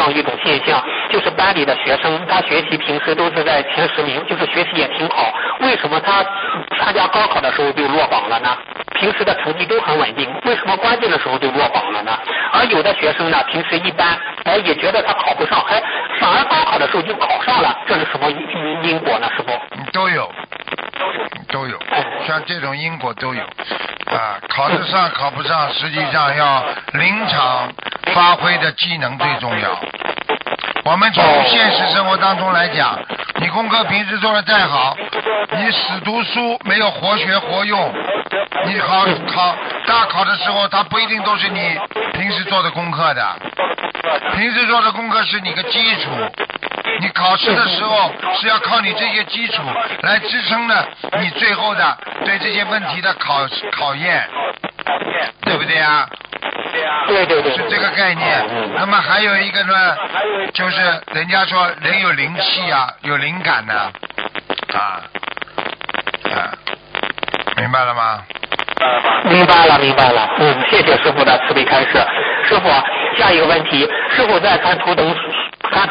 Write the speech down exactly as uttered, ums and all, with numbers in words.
常一种现象，就是班里的学生他学习平时都是在前十名，就是学习也挺好，为什么他参加高考的时候就落榜了呢？平时的成绩都很稳定，为什么关键的时候就落榜了呢？而有的学生呢，平时一般，哎，也觉得他考不上，哎，反而高考的时候就考上了，这是什么因果呢？师傅？ 都有，都有，像这种因果都有啊。考得上考不上，实际上要临场发挥的技能最重要。我们从现实生活当中来讲，你功课平时做得再好，你死读书没有活学活用，你考考大考的时候，它不一定都是你平时做的功课的，平时做的功课是你个基础，你考试的时候是要靠你这些基础来支撑的你最后的对这些问题的考考验，对不对啊？ 对对对， 是这个概念。那么还有一个呢，就是人家说人有灵气啊，有灵感的啊啊，明白了吗？ 明白了，明白了。嗯，谢谢师傅的慈悲开示。师傅，下一个问题，师傅在看图腾